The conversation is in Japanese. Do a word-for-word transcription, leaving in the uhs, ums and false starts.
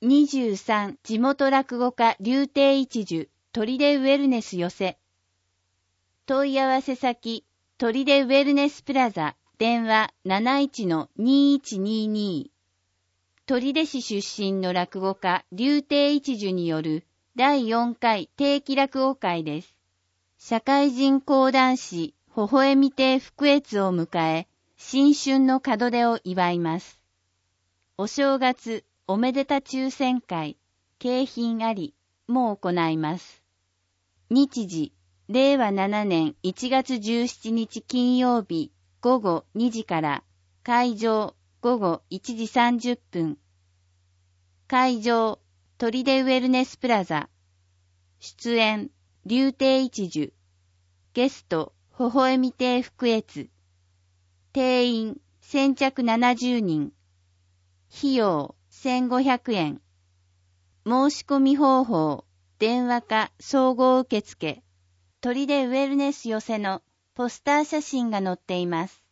にじゅうさん地元落語家柳亭一樹砦ウェルネス寄せ。問い合わせ先砦ウェルネスプラザ電話 なないちのにいちにーにー。取手市出身の落語家柳亭一樹によるだいよんかい定期落語会です。社会人講談師微笑み亭福越を迎え、新春の門出を祝います。お正月おめでた抽選会、景品ありも行います。日時、れいわななねんいちがつじゅうしちにち金曜日ごごにじから、会場ごごいちじさんじゅっぷん。会場、砦ウェルネスプラザ。出演、柳亭一樹。ゲスト、微笑み亭福越。定員、先着ななじゅうにん。費用、せんごひゃくえん。申し込み方法、電話か総合受付。砦ウェルネス寄せのポスター写真が載っています。